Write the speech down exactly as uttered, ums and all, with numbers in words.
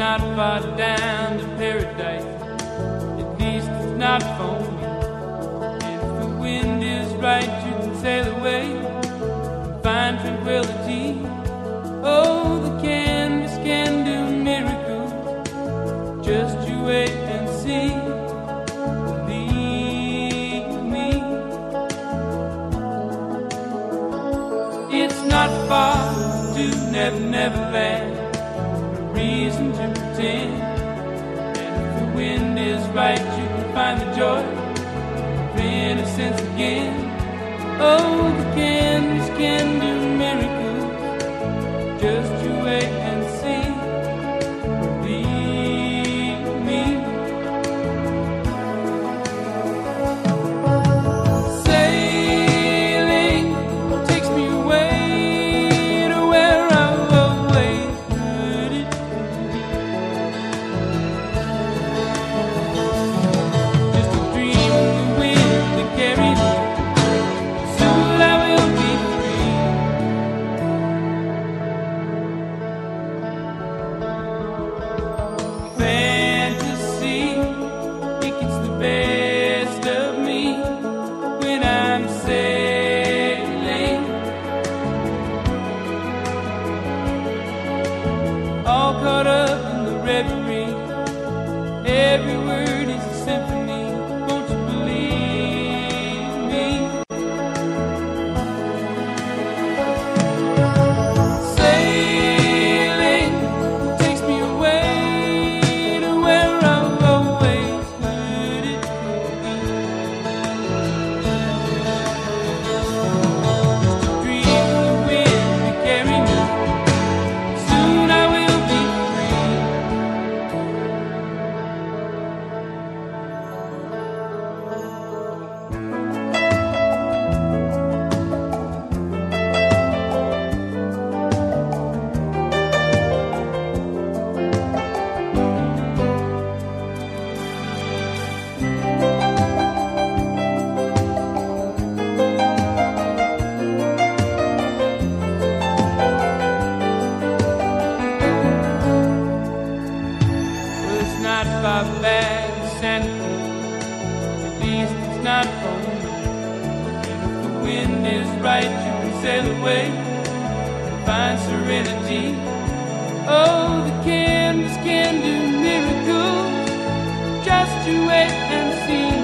not far down to paradise. At least it's not for me. And if the wind is right, you can sail away and find tranquility. Oh, the canvas can do miracles. Just you wait and see. Believe me. It's not far to Never Never Land. No reason to pretend. And if the wind is right, you can find the joy of innocence again. Oh, the canvas can do miracles. Just you wait and see. Believe me. Sailing takes me away to where I've always heard it. Just a dream of the wind that carries me. Soon I will be free. Fantasy, it gets the best of me when I'm sailing. All caught up in the reverie. Every word is a symphony. Won't you believe me? Sailing takes me away to where I've always heard it. Just a dream of the wind to carry me. Soon I will be free. Well, it's not far back to Santa Cruz. At least it's not for me. And if the wind is right, you can sail away and find serenity. Oh, the canvas can do miracles. Just you wait and see.